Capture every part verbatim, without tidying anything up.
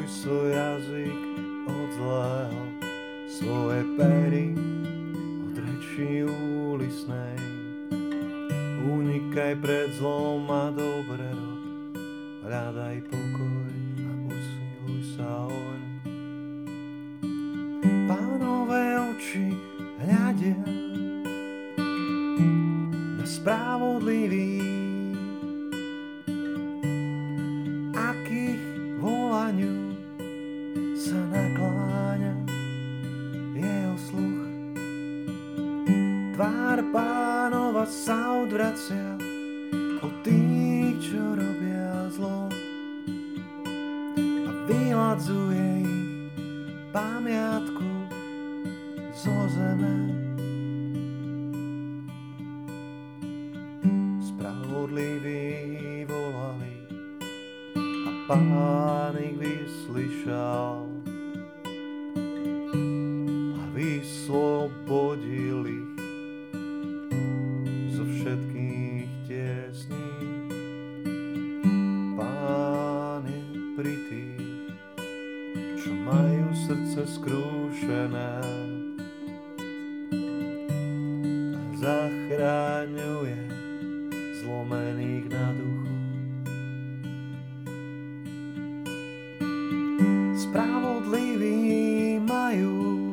svoj jazyk od zlého, svoje pery od reči úlisnej. Unikaj pred zlom a dobre rob, hľadaj pokoj a usiluj sa oň. Pánové oči hľadia na spravodlivých, akých volaniu sa nakláňa jeho sluch. Tvár Pánova sa odvracia od tých, čo robia zlo, a vyľadzuje ich pamiatku zo zeme. Spravodliví volali a Pán ich vyslyšal a vyslobodil ich zo všetkých tiesní. Pán je pri tých, čo majú srdce skrúšené, a zachraňuje zlomených na duchu. Spravodliví majú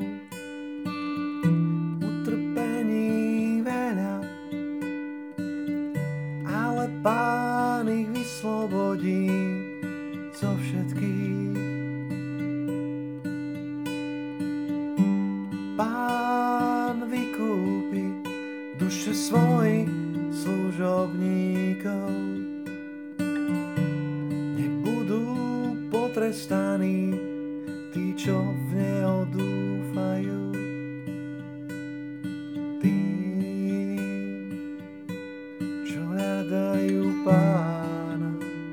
utrpení veľa, ale Pán ich vyslobodí zo všetkých. Pán vykúpi duše svojich služobníkov, nebudú potrestaní tí, čo v Neho dúfajú. Tým, čo hľadajú Pána,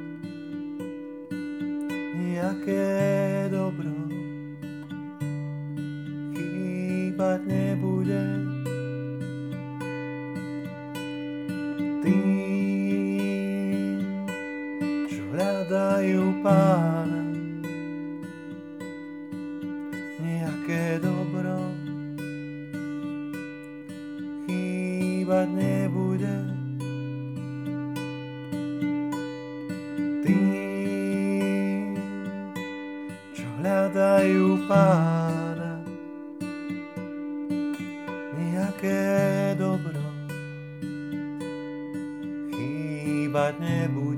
nejaké dobro chýbať nebude. Tým, čo hľadajú Pána, nejaké dobro chýbať nebude. Tým, čo hľadajú Pána, nejaké dobro chýbať nebude.